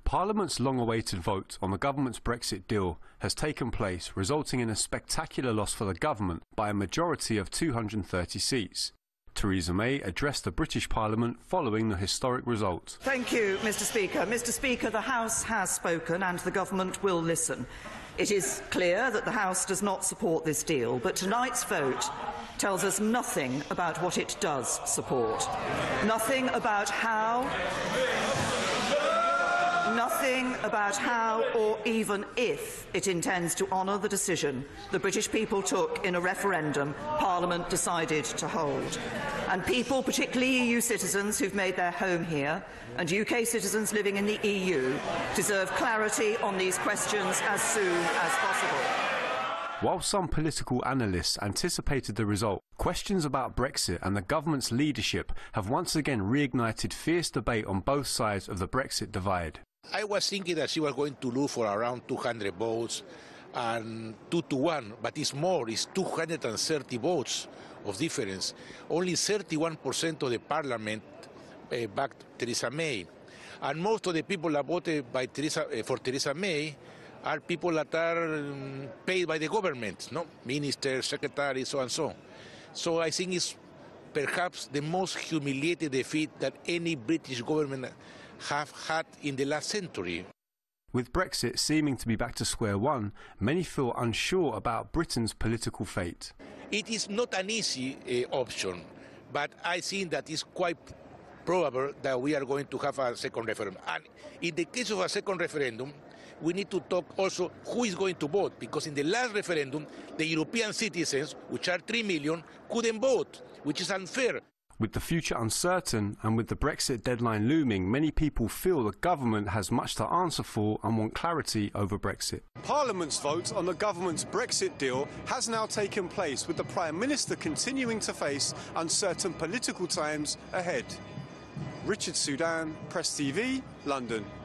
Parliament's long-awaited vote on the government's Brexit deal has taken place, resulting in a spectacular loss for the government by a majority of 230 seats. Theresa May addressed the British Parliament following the historic result. Thank you, Mr. Speaker. Mr. Speaker, the House has spoken and the government will listen. It is clear that the House does not support this deal, but tonight's vote tells us nothing about what it does support. Nothing about how or even if it intends to honour the decision the British people took in a referendum Parliament decided to hold. And people, particularly EU citizens who've made their home here, and UK citizens living in the EU, deserve clarity on these questions as soon as possible. While some political analysts anticipated the result, questions about Brexit and the government's leadership have once again reignited fierce debate on both sides of the Brexit divide. I was thinking that she was going to lose for around 200 votes and 2-1, but it's more, it's 230 votes of difference. Only 31% of the parliament backed Theresa May. And most of the people that voted by for Theresa May are people that are paid by the government, no? Ministers, secretaries, so and so. So I think it's perhaps the most humiliating defeat that any British government have had in the last century. With Brexit seeming to be back to square one, many feel unsure about Britain's political fate. It is not an easy option, but I think that it's quite probable that we are going to have a second referendum. And in the case of a second referendum, we need to talk also who is going to vote, because in the last referendum, the European citizens, which are 3 million, couldn't vote, which is unfair. With the future uncertain and with the Brexit deadline looming, many people feel the government has much to answer for and want clarity over Brexit. Parliament's vote on the government's Brexit deal has now taken place, with the Prime Minister continuing to face uncertain political times ahead. Richard Sudan, Press TV, London.